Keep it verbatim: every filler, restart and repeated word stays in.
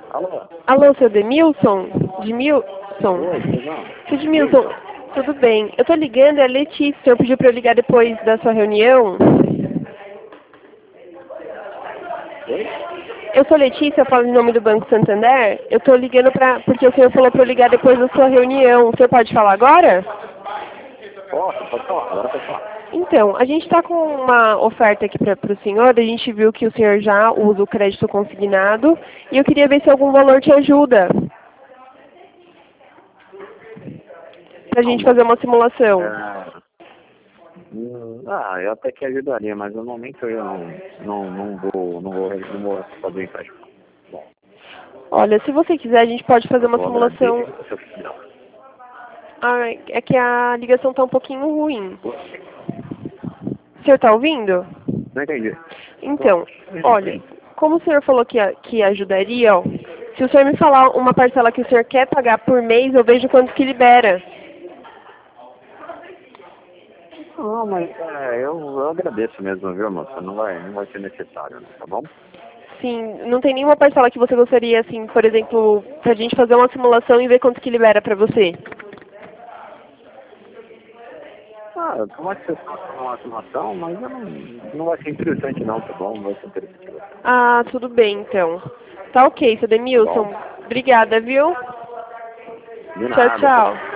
Alô? Alô, seu Demilson? Demilson? Oi, tudo bom? Seu Demilson, tudo bem? Eu tô ligando, é a Letícia. O senhor pediu pra eu ligar depois da sua reunião? Oi? Eu sou Letícia, eu falo em nome do Banco Santander. Eu tô ligando pra, porque o senhor falou pra eu ligar depois da sua reunião. O senhor pode falar agora? Posso, pode falar, agora pode falar. Então, a gente está com uma oferta aqui para o senhor. A gente viu que o senhor já usa o crédito consignado. E eu queria ver se algum valor te ajuda. Para a gente Calma. fazer uma simulação. É... hum, Ah, eu até que ajudaria, mas no momento eu não, não, não vou, não vou, não vou fazer empréstimo. Bom, Olha, se você quiser, a gente pode fazer uma eu simulação. agradeço, seu filho. Ah, é que a ligação está um pouquinho ruim. O senhor está ouvindo? Não entendi. Então, olha, como o senhor falou que, que ajudaria, ó, se o senhor me falar uma parcela que o senhor quer pagar por mês, eu vejo quanto que libera. Não, mas é, eu, eu agradeço mesmo, viu, moça? Não vai, não vai ser necessário, não, tá bom? Sim, não tem nenhuma parcela que você gostaria, assim, por exemplo, pra gente fazer uma simulação e ver quanto que libera pra você? Ah, pode ser uma estimação, mas eu não, não vai ser interessante não, tá bom? Não vai ser interessante. Ah, tudo bem, então. Tá ok, seu Tá bom? Demilson. Obrigada, viu? De Tchau, nada, tá? tchau.